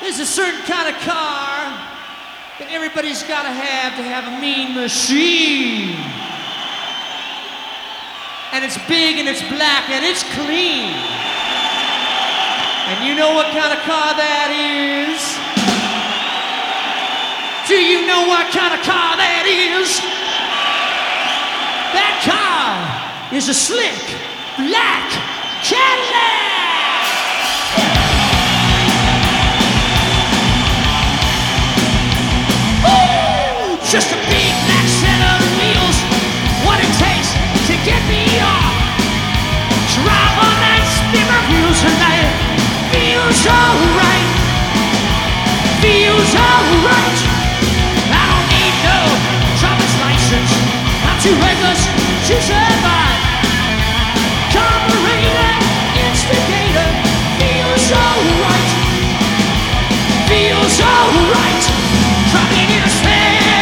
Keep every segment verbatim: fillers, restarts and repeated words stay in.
There's a certain kind of car that everybody's got to have to have a mean machine. And it's big and it's black and it's clean. And you know what kind of car that is? Do you know what kind of car that is? That car is a slick black Cadillac. Just a big black set of wheels, what it takes to get me off. Drive on that spinner wheels tonight. Feels alright, feels alright. I don't need no driver's license, I'm too reckless to survive. Carburetor, instigator, feels alright, feels alright. Driving in a sled.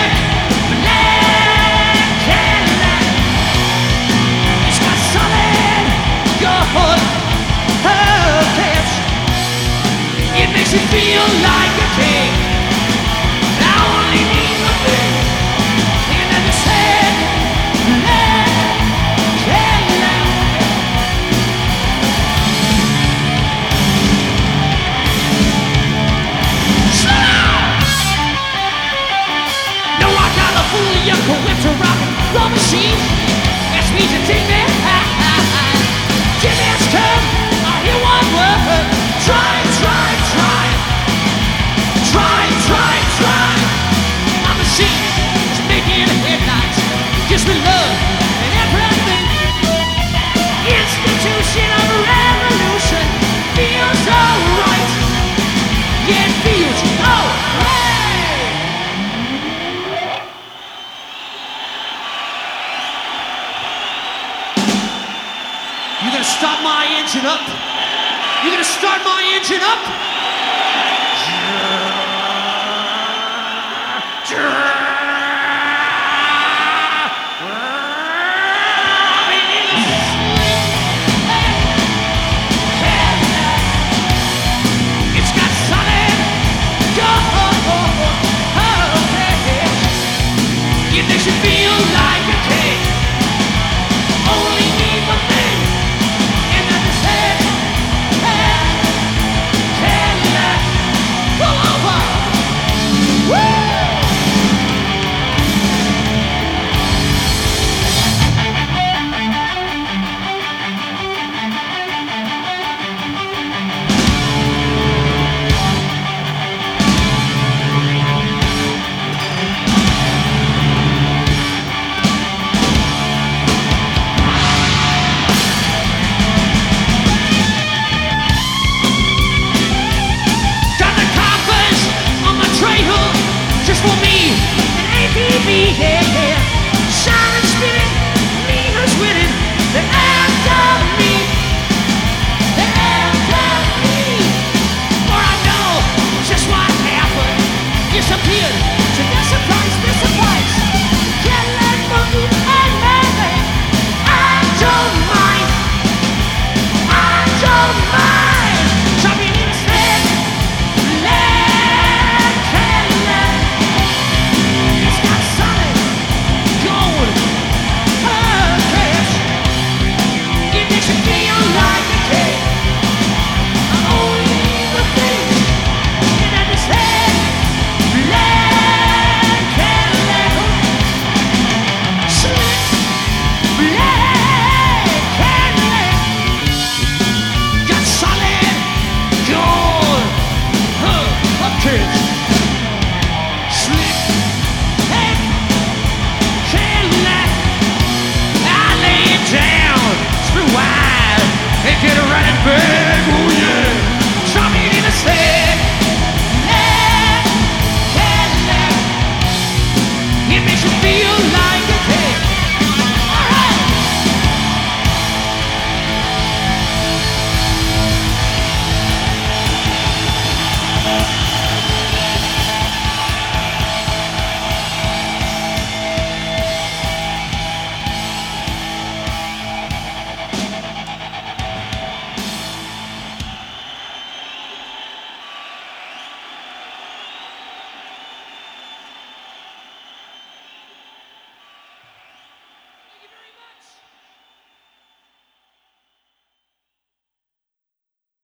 Makes you feel like a king. I only need one thing, and then you said, let Cadillac. Shut up! No, I got a fool you can whip to rock and roll machine. Ask me to take me high. Jimmy's come, I hear one word. Try, try, try. Try, try, try. My machine is making headlights. Gives me love and everything. Institution of revolution. Feels alright. Yeah, it feels alright. You gonna start my engine up? You gonna start my engine up? It's got solid gold. It makes you feel like a king. Only need one thing, and that's his head. Cadillac, pull over. Woo! Just for me, an A T V, yeah.